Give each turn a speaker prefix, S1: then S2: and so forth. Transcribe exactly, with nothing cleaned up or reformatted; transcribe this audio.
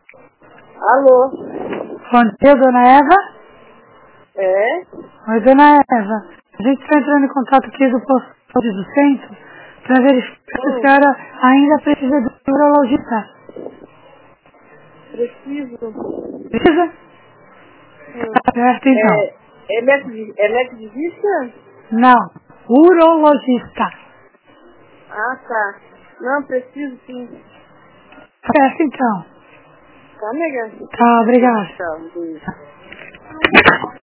S1: Alô?
S2: Bom dia, dona Eva?
S1: É?
S2: Oi, dona Eva. A gente está entrando em contato aqui do posto do centro para verificar se a
S1: Hum,
S2: senhora ainda precisa de um urologista.
S1: preciso.
S2: Precisa?
S1: Hum.
S2: Tá certo, então.
S1: É, é médico de, é médico de vista?
S2: Não. Urologista.
S1: Ah, tá. Não, preciso sim.
S2: Tá certo, então.
S1: Tá, nega?
S2: Tá, obrigada.
S1: Tchau, beijo.